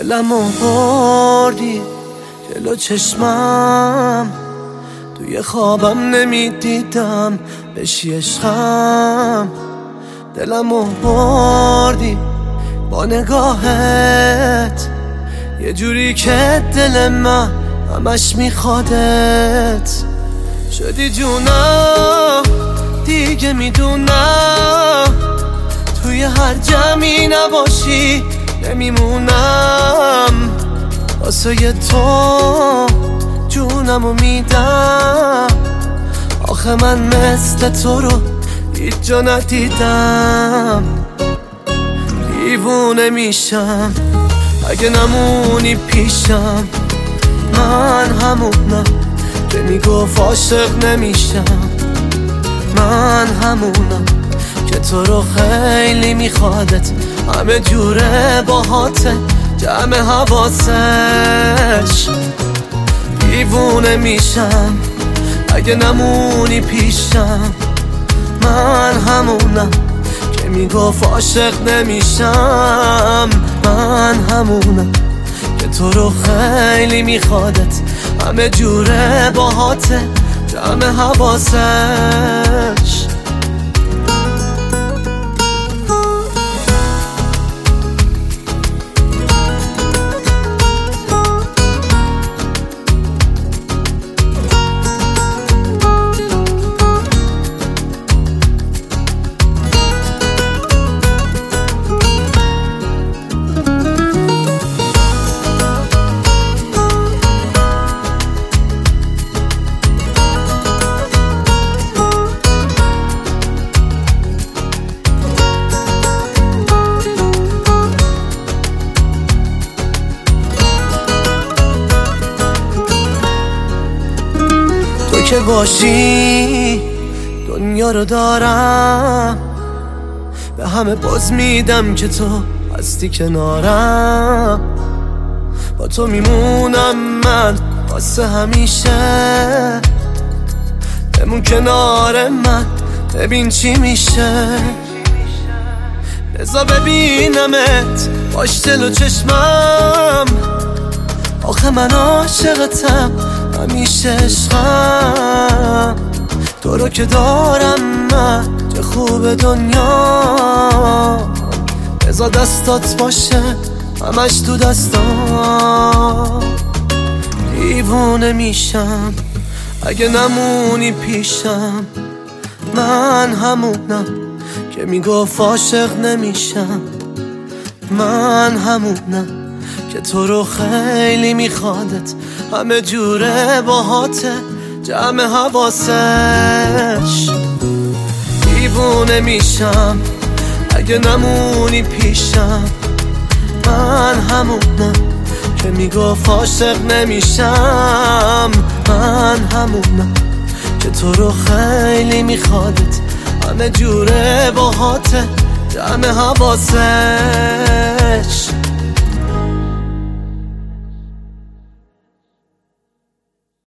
دلمو بردی جلو چشمم، توی خوابم نمیدیدم بشی عشقم. دلمو بردی با نگاهت، یه جوری که دل من همش میخوادت. شدی جونم دیگه میدونم، توی هر جمعی نباشی نمیمونم. واسه تو جونمو میدم، آخه من مثل تو رو هیچ جا ندیدم. دیوونه میشم اگه نمونی پیشم، من همونم که میگفت عاشق نمیشم. من همونم که تو رو خیلی میخوادت، همه جوره باهاته جمع حواسش. دیوونه میشم اگه نمونی پیشم، من همونم که میگفت عاشق نمیشم. من همونم که تو رو خیلی میخوادت، همه جوره باهاته جمع حواسش. که باشی دنیا رو دارم، به همه باز میدم که تو هستی کنارم. با تو میمونم من واسه همیشه، بمون کنار من ببین چی میشه. بذار ببینمت باش دل و چشمم، آخه من عاشقتم همیشه عشقم. تو رو که دارم من چه خوب دنیا، بذار دستات باشه همش تو دستام. دیوونه میشم اگه نمونی پیشم، من همونم که میگفت عاشق نمیشم. من همونم که تو رو خیلی میخوادت، همه جوره باهاته جمع حواسش. دیوونه میشم اگه نمونی پیشم، من همونم که میگفت عاشق نمیشم. من همونم که تو رو خیلی میخوادت، همه جوره باهاته جمع حواسش.